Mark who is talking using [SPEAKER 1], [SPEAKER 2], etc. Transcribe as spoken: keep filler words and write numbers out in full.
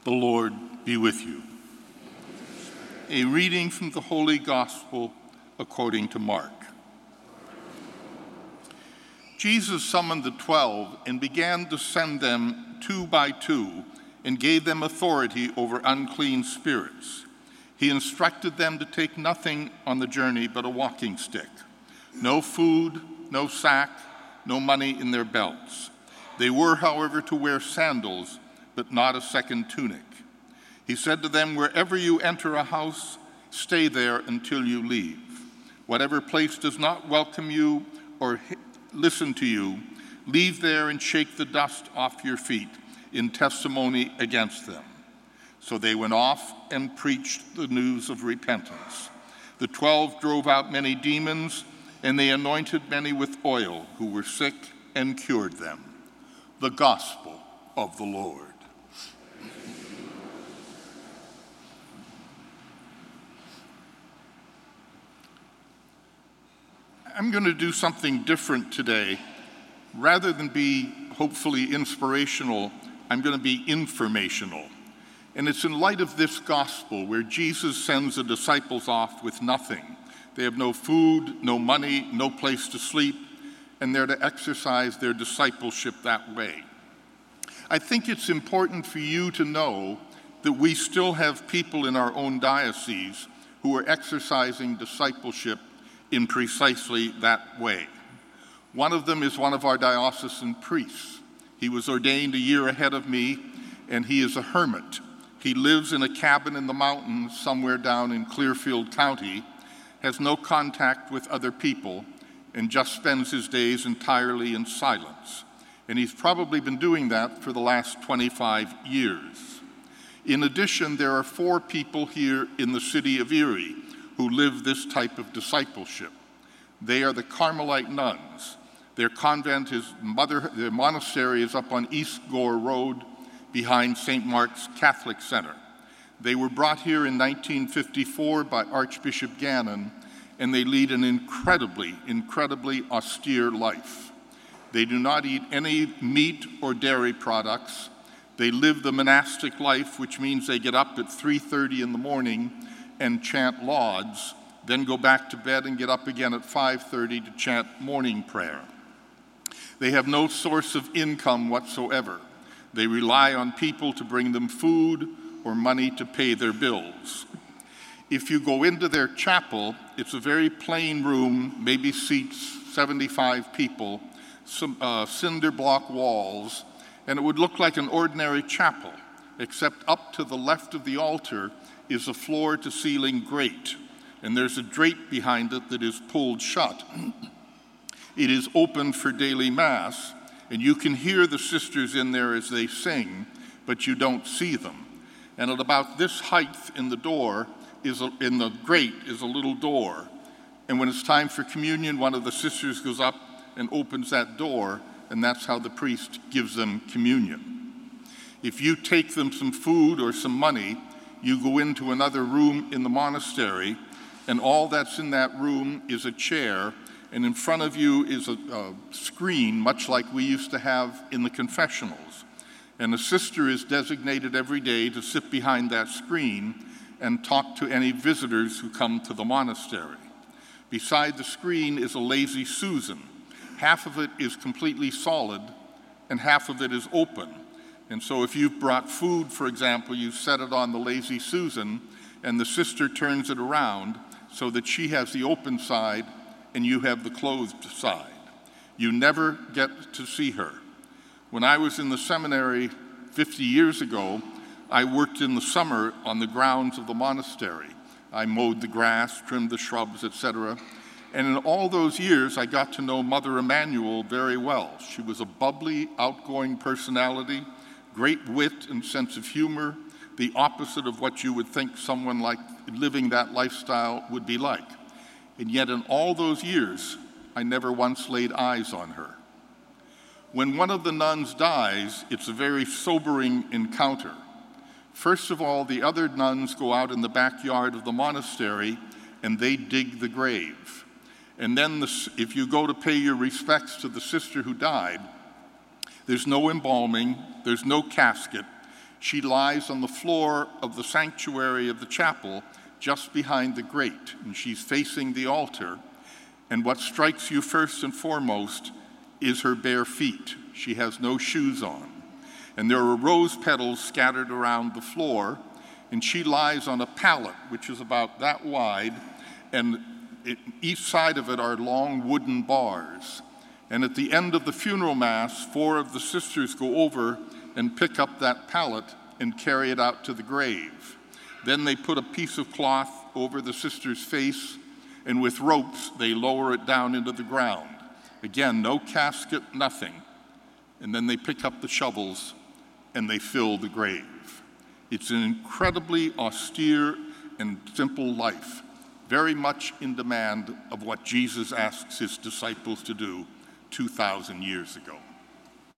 [SPEAKER 1] The Lord be with you. A reading from the Holy Gospel according to Mark. Jesus summoned the twelve and began to send them two by two and gave them authority over unclean spirits. He instructed them to take nothing on the journey but a walking stick, no food, no sack, no money in their belts. They were, however, to wear sandals, but not a second tunic. He said to them, "Wherever you enter a house, stay there until you leave. Whatever place does not welcome you or listen to you, leave there and shake the dust off your feet in testimony against them." So they went off and preached the news of repentance. The twelve drove out many demons, and they anointed many with oil who were sick and cured them. The Gospel of the Lord. I'm going to do something different today. Rather than be hopefully inspirational, I'm going to be informational. And it's in light of this gospel where Jesus sends the disciples off with nothing. They have no food, no money, no place to sleep, and they're to exercise their discipleship that way. I think it's important for you to know that we still have people in our own diocese who are exercising discipleship in precisely that way. One of them is one of our diocesan priests. He was ordained a year ahead of me, and he is a hermit. He lives in a cabin in the mountains somewhere down in Clearfield County, has no contact with other people, and just spends his days entirely in silence. And he's probably been doing that for the last twenty-five years. In addition, there are four people here in the city of Erie who live this type of discipleship. They are the Carmelite nuns. Their convent is mother, their monastery is up on East Gore Road behind Saint Mark's Catholic Center. They were brought here in nineteen fifty-four by Archbishop Gannon, and they lead an incredibly, incredibly austere life. They do not eat any meat or dairy products. They live the monastic life, which means they get up at three thirty in the morning and chant lauds, then go back to bed and get up again at five thirty to chant morning prayer. They have no source of income whatsoever. They rely on people to bring them food or money to pay their bills. If you go into their chapel, it's a very plain room, maybe seats seventy-five people, some uh, cinder block walls, and it would look like an ordinary chapel, except up to the left of the altar is a floor-to-ceiling grate, and there's a drape behind it that is pulled shut. It is open for daily mass, and you can hear the sisters in there as they sing, but you don't see them. And at about this height in the door, is a, in the grate, is a little door. And when it's time for communion, one of the sisters goes up and opens that door, and that's how the priest gives them communion. If you take them some food or some money, you go into another room in the monastery, and all that's in that room is a chair, and in front of you is a, a screen, much like we used to have in the confessionals. And a sister is designated every day to sit behind that screen and talk to any visitors who come to the monastery. Beside the screen is a Lazy Susan. Half of it is completely solid, and half of it is open. And so if you've brought food, for example, you set it on the Lazy Susan, and the sister turns it around so that she has the open side and you have the closed side. You never get to see her. When I was in the seminary fifty years ago, I worked in the summer on the grounds of the monastery. I mowed the grass, trimmed the shrubs, et cetera. And in all those years, I got to know Mother Emanuel very well. She was a bubbly, outgoing personality, great wit and sense of humor, the opposite of what you would think someone like living that lifestyle would be like. And yet in all those years, I never once laid eyes on her. When one of the nuns dies, it's a very sobering encounter. First of all, the other nuns go out in the backyard of the monastery and they dig the grave. And then the, if you go to pay your respects to the sister who died, there's no embalming, there's no casket, She lies on the floor of the sanctuary of the chapel just behind the grate, and she's facing the altar. And what strikes you first and foremost is her bare feet. She has no shoes on. And there are rose petals scattered around the floor, and she lies on a pallet, which is about that wide, and it, each side of it are long wooden bars. And at the end of the funeral mass, four of the sisters go over and pick up that pallet and carry it out to the grave. Then they put a piece of cloth over the sister's face, and with ropes, they lower it down into the ground. Again, no casket, nothing. And then they pick up the shovels and they fill the grave. It's an incredibly austere and simple life, very much in demand of what Jesus asks his disciples to do two thousand years ago.